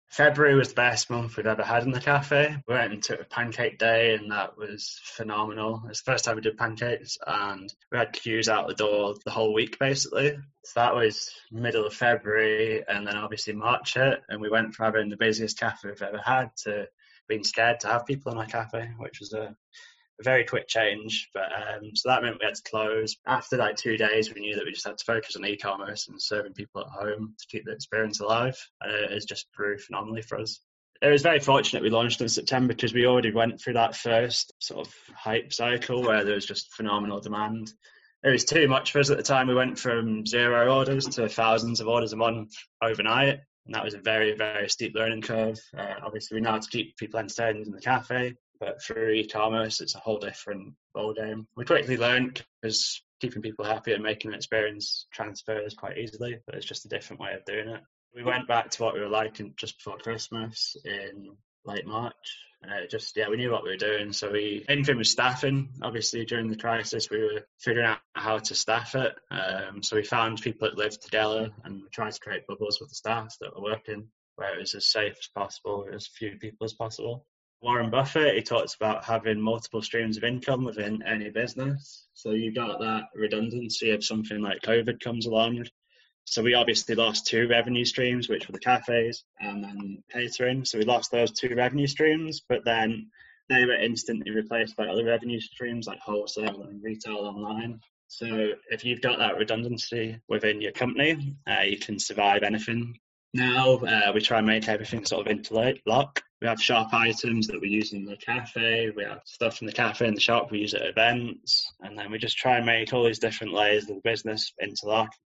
February was the best month we've ever had in the cafe. We went and took a pancake day, and that was phenomenal. It's the first time we did pancakes, and we had queues out the door the whole week basically. So that was middle of February, and then obviously March hit, and we went from having the busiest cafe we've ever had to being scared to have people in our cafe, which was a very quick change. But so that meant we had to close. After like 2 days, we knew that we just had to focus on e-commerce and serving people at home to keep the experience alive. And it has just grew phenomenally for us. It was very fortunate we launched in September because we already went through that first sort of hype cycle where there was just phenomenal demand. It was too much for us at the time. We went from 0 orders to thousands of orders a month overnight. And that was a very, very steep learning curve. Obviously, we know how to keep people entertained in the cafe, but through e-commerce, it's a whole different ballgame. We quickly learned because keeping people happy and making an experience transfers quite easily, but it's just a different way of doing it. We went back to what we were like just before Christmas in late March. We knew what we were doing. So anything with staffing, obviously during the crisis, we were figuring out how to staff it. So we found people that lived together and we tried to create bubbles with the staff that were working where it was as safe as possible, as few people as possible. Warren Buffett, he talks about having multiple streams of income within any business. So you got that redundancy if something like COVID comes along. So we obviously lost 2 revenue streams, which were the cafes and then catering. So we lost those 2 revenue streams, but then they were instantly replaced by other revenue streams like wholesale and retail online. So if you've got that redundancy within your company, you can survive anything. Now we try and make everything sort of interlock. We have shop items that we use in the cafe. We have stuff in the cafe and the shop we use at events. And then we just try and make all these different layers of the business interlock.